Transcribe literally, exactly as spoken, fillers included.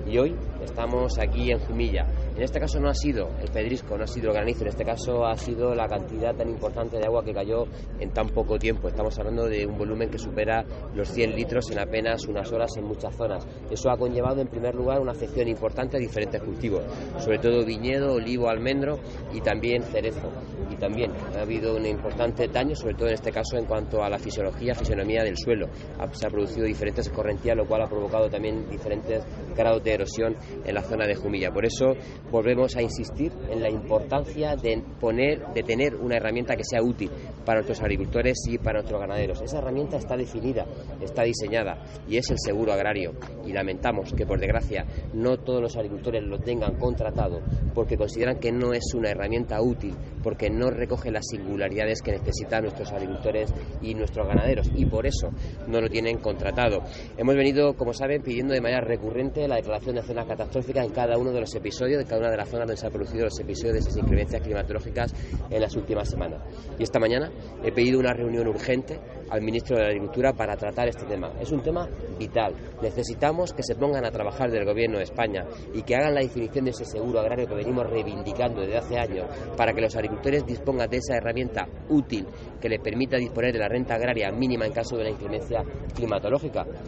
y hoy estamos aquí en Jumilla. En este caso no ha sido el pedrisco, no ha sido el granizo, en este caso ha sido la cantidad tan importante de agua que cayó en tan poco tiempo. Estamos hablando de un volumen que supera los cien litros en apenas unas horas en muchas zonas. Eso ha conllevado en primer lugar una afección importante a diferentes cultivos, sobre todo viñedo, olivo, almendro y también cerezo. Y también ha habido un importante daño, sobre todo en este caso en cuanto a la fisiología, fisionomía del suelo. Se ha producido diferentes escorrentías, lo cual ha provocado también diferentes grados de erosión en la zona de Jumilla. Por eso volvemos a insistir en la importancia de poner, de tener una herramienta que sea útil para nuestros agricultores y para nuestros ganaderos. Esa herramienta está definida, está diseñada y es el seguro agrario. Y lamentamos que, por desgracia, no todos los agricultores lo tengan contratado porque consideran que no es una herramienta útil, porque no recoge las singularidades que necesitan nuestros agricultores y nuestros ganaderos, y por eso no lo tienen contratado. Hemos venido, como saben, pidiendo de manera recurrente la declaración de zonas catastróficas en cada uno de los episodios, de cada una de las zonas donde se han producido los episodios de esas inclemencias climatológicas en las últimas semanas. Y esta mañana he pedido una reunión urgente al ministro de Agricultura para tratar este tema. Es un tema vital. Necesitamos que se pongan a trabajar del Gobierno de España y que hagan la definición de ese seguro agrario que venimos reivindicando desde hace años, para que los agricultores dispongan de esa herramienta útil que les permita disponer de la renta agraria mínima en caso de una inclemencia climatológica.